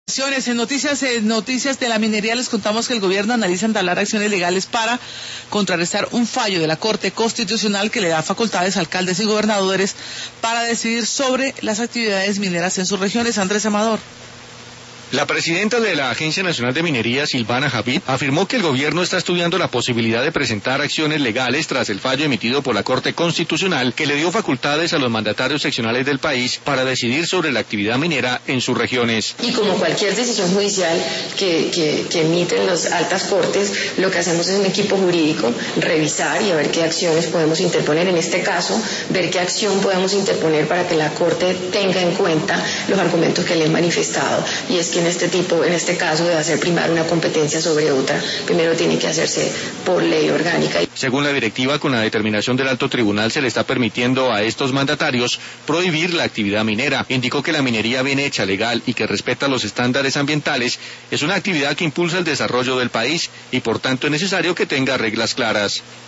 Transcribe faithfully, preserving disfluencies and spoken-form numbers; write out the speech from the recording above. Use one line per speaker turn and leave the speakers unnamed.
En noticias, en noticias de la minería les contamos que el gobierno analiza entablar acciones legales para contrarrestar un fallo de la Corte Constitucional que le da facultades a alcaldes y gobernadores para decidir sobre las actividades mineras en sus regiones. Andrés Amador.
La presidenta de la Agencia Nacional de Minería, Silvana Javid, afirmó que el gobierno está estudiando la posibilidad de presentar acciones legales tras el fallo emitido por la Corte Constitucional que le dio facultades a los mandatarios seccionales del país para decidir sobre la actividad minera en sus regiones.
Y como cualquier decisión judicial que, que, que emiten las altas cortes, lo que hacemos es un equipo jurídico, revisar y a ver qué acciones podemos interponer. En este caso, ver qué acción podemos interponer para que la Corte tenga en cuenta los argumentos que le he manifestado. Y es que en este tipo, en este caso de hacer primar una competencia sobre otra, primero tiene que hacerse por ley orgánica.
Según la directiva, con la determinación del Alto Tribunal se le está permitiendo a estos mandatarios prohibir la actividad minera. Indicó que la minería bien hecha, legal y que respeta los estándares ambientales es una actividad que impulsa el desarrollo del país y por tanto es necesario que tenga reglas claras.